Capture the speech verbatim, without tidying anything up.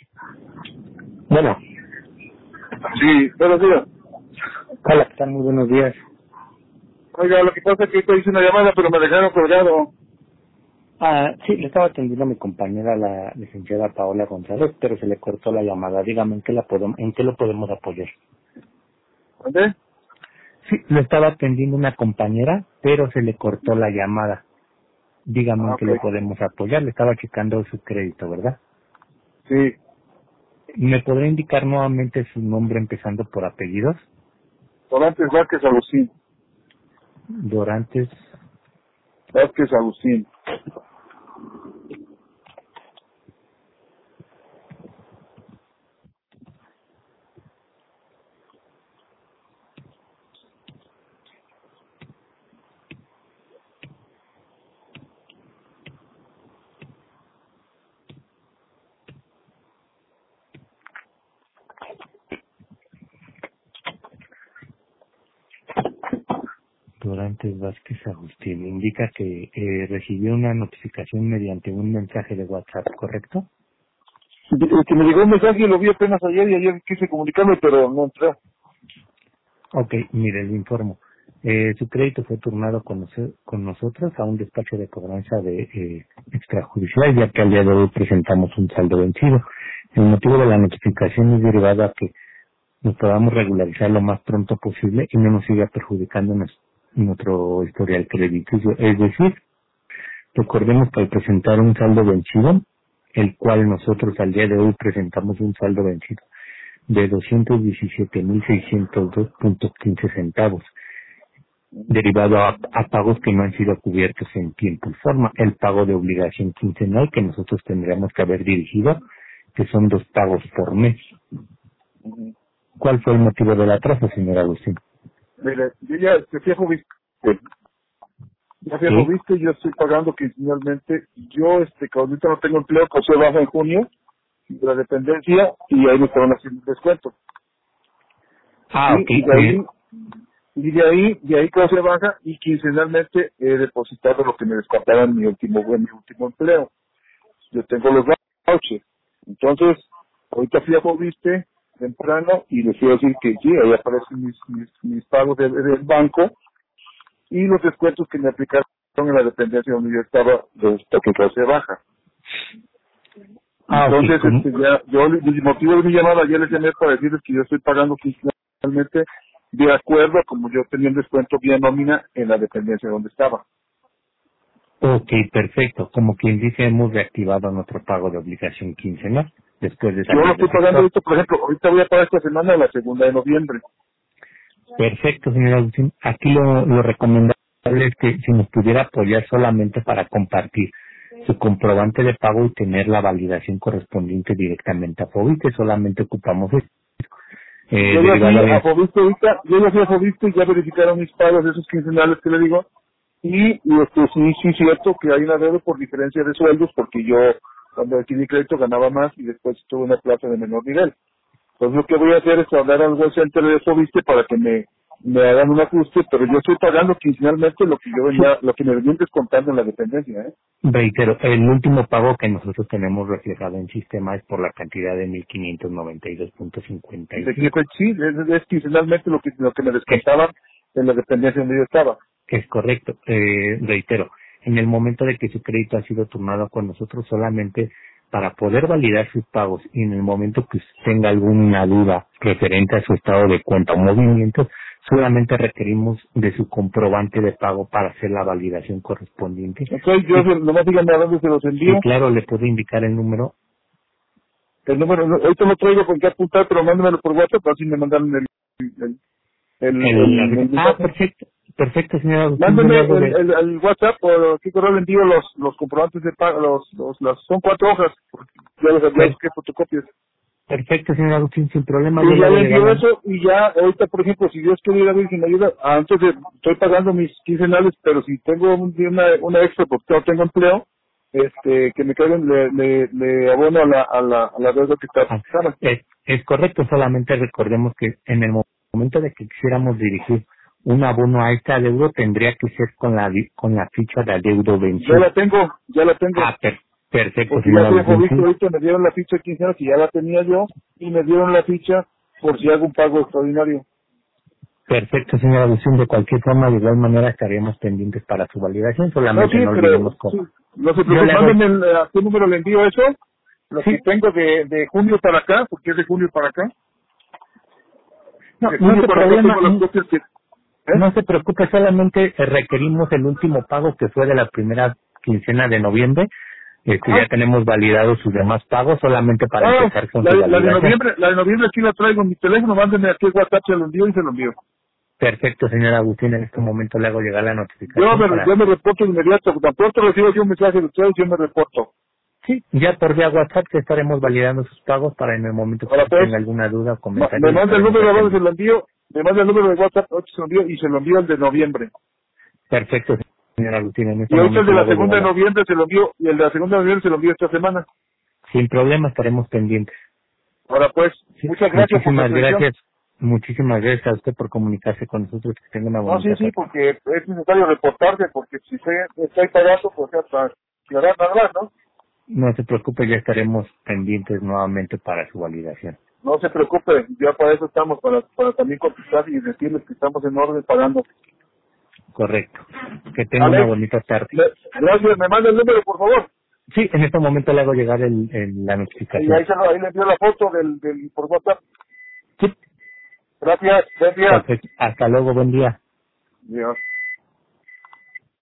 Bueno. Sí, buenos días. Hola, ¿qué tal? Muy buenos días. Oiga, lo que pasa es que ahorita hice una llamada, pero me dejaron colgado. Ah, sí, le estaba atendiendo a mi compañera, la licenciada Paola González, pero se le cortó la llamada. Dígame, ¿en qué, la podemos, en qué lo podemos apoyar? ¿Dónde? Sí, le estaba atendiendo una compañera, pero se le cortó la llamada. Dígame, Ah, ¿en qué ok. lo podemos apoyar? Le estaba checando su crédito, ¿verdad? Sí. ¿Me podrá indicar nuevamente su nombre empezando por apellidos? Dorantes Vázquez Agustín. Dorantes. Vázquez Agustín. Dorantes Vázquez Agustín. Indica que eh, recibió una notificación mediante un mensaje de WhatsApp, ¿correcto? El que me llegó un mensaje lo vi apenas ayer y ayer quise comunicarme, pero no entré. Ok, mire, le informo. Eh, su crédito fue turnado con, noso- con nosotros a un despacho de cobranza de eh, extrajudicial, ya que al día de hoy presentamos un saldo vencido. El motivo de la notificación es derivado a que nos podamos regularizar lo más pronto posible y no nos siga perjudicando nos- nuestro historial crediticio. Es decir, recordemos que al presentar un saldo vencido, el cual nosotros al día de hoy presentamos un saldo vencido de doscientos diecisiete mil seiscientos dos punto quince centavos, derivado a, a pagos que no han sido cubiertos en tiempo y forma. El pago de obligación quincenal que nosotros tendríamos que haber dirigido, que son dos pagos por mes. Uh-huh. ¿Cuál fue el motivo del atraso, señor Agustín? Mire, yo ya este, fui a Fobiste. Ya fui a Sí. Fobiste, yo estoy pagando quincenalmente. Yo, este, que ahorita no tengo empleo, causé baja en junio de la dependencia y ahí me estaban haciendo un descuento. Ah, Sí, ok. y de Eh, ahí Y de ahí, de ahí causé baja y quincenalmente he depositado lo que me descontaban en mi último, en mi último empleo. Yo tengo los vouchers. Entonces, ahorita fui a Fobiste temprano y les quiero decir que sí, ahí aparecen mis, mis, mis pagos de- del banco y los descuentos que me aplicaron en la dependencia donde yo estaba de esto que causé baja. ah, ok. Entonces, ¿Cómo? este, ya, yo, el motivo de mi llamada, ya les llamé para decirles que yo estoy pagando quincenalmente de acuerdo a como yo tenía un descuento vía nómina en la dependencia donde estaba. Ok, perfecto. Como quien dice, hemos reactivado nuestro pago de obligación quincenal después de Yo lo salir estoy del pagando sector. ahorita, por ejemplo, ahorita voy a pagar esta semana la segunda de noviembre. Perfecto, señor Agustín. Aquí lo, lo recomendable es que si nos pudiera apoyar solamente para compartir su comprobante de pago y tener la validación correspondiente directamente a Fobiste, solamente ocupamos eso. Eh, Yo ya derivado fui a de... Fobiste ahorita, yo ya fui a Fobiste y ya verificaron mis pagos de esos quincenales que le digo. Y, y este, sí, sí, cierto que hay una deuda por diferencia de sueldos porque yo cuando adquirí crédito ganaba más y después tuve una plaza de menor nivel. Entonces lo que voy a hacer es hablar al web center de Fobiste para que me, me hagan un ajuste, pero yo estoy pagando quincenalmente lo que yo venía, lo que me venían descontando en la dependencia, ¿eh? Reitero, el último pago que nosotros tenemos reflejado en sistema es por la cantidad de mil quinientos noventa y dos punto cincuenta y De que, cinco. pues, sí, es, es quincenalmente lo que, lo que me Es, descontaban en la dependencia donde yo estaba. es correcto. Eh, reitero, en el momento de que su crédito ha sido turnado con nosotros, solamente para poder validar sus pagos y en el momento que usted tenga alguna duda referente a su estado de cuenta o movimiento, solamente requerimos de su comprobante de pago para hacer la validación correspondiente. Entonces yo, Y, se- nomás díganme a dónde se los sí, envío. claro, le puedo indicar el número. El número, no, ahorita lo traigo con qué apuntar, pero mándemelo por WhatsApp, así me mandaron el, el, el, el, El, el ah, mensaje. perfecto, perfecto, señor Agustín. Yo Mándeme le hago el, de- el, el WhatsApp o qué correo le envío los, los comprobantes de pago, los, los, las, son cuatro hojas, porque ya los había per- busqué fotocopias. perfecto, señor Agustín, sin problema, yo Y le ya hago le llegar envío la... eso y ya ahorita, por ejemplo, si Dios quiere ir a ver si me ayuda, antes de, estoy pagando mis quincenales, pero si tengo un- una, una extra porque no tengo empleo, este, que me caigan, le, le, le abono a la, a la, a la deuda que está Ah, cara. es, es correcto, solamente recordemos que en el mo- momento de que quisiéramos dirigir un abono a este adeudo, tendría que ser con la di- con la ficha de adeudo Ya vencido. la tengo, ya la tengo. Ah, per- Perfecto, Porque ya señor tengo Agustín. visto, Sí. ahorita me dieron la ficha de quincena que ya la tenía yo, y me dieron la ficha por si hago un pago extraordinario. Perfecto, señor Agustín. De cualquier forma, de igual manera estaríamos pendientes para su validación. No, Solamente sí, no olvidemos pero cómo. sí, no se Yo preocupe, le hago... mándenme el, a qué número le envío eso, lo Sí. que tengo de, de junio para acá, porque es de junio para acá. No, De no junio se para acá problema. tengo las copias que... ¿Eh? No se preocupe, solamente eh, requerimos el último pago que fue de la primera quincena de noviembre. Este, Ah, ya tenemos validados sus demás pagos solamente para ah, empezar con la, su de- la de validación. noviembre, la de noviembre aquí la traigo en mi teléfono, mándenme aquí el WhatsApp, se lo envío y se lo envío. Perfecto, señor Agustín. En este momento le hago llegar la Yo notificación me, para... yo me reporto inmediato, tan pronto recibo yo un mensaje de ustedes, yo me reporto. Sí, ya por vía WhatsApp que estaremos validando sus pagos para en el momento que Ahora usted pues, tenga alguna duda o ma- comentario me le manda el estaremos número a donde se atendiendo. lo envío, me manda el número de WhatsApp, ahorita se lo envío y se lo envío el de noviembre. Perfecto, señor Agustín. En este Y ahorita el momento de le la hago segunda llegar de la... noviembre se lo envío, y el de la segunda de noviembre se lo envío esta semana. Sin problema, estaremos pendientes. Ahora pues, Sí, muchas gracias por su muchísimas atención. gracias. Muchísimas gracias a usted por comunicarse con nosotros. Que tenga una No, sí, bonita sí, tarde. porque es necesario reportarse, porque si se, estoy pagando, pues ya está, aclarar nada más, ¿no? No se preocupe, ya estaremos pendientes nuevamente para su validación. No se preocupe, ya para eso estamos, para, para también contestar y decirles que estamos en orden pagando. Correcto. Que tenga una Alex, bonita tarde. le- gracias, me manda el número, por favor. Sí, en este momento le hago llegar el, el- la Y notificación. ahí, se lo, ahí le envío la foto del, del, por WhatsApp. Sí, Gracias, buen día. perfecto. Hasta luego, buen día. Dios.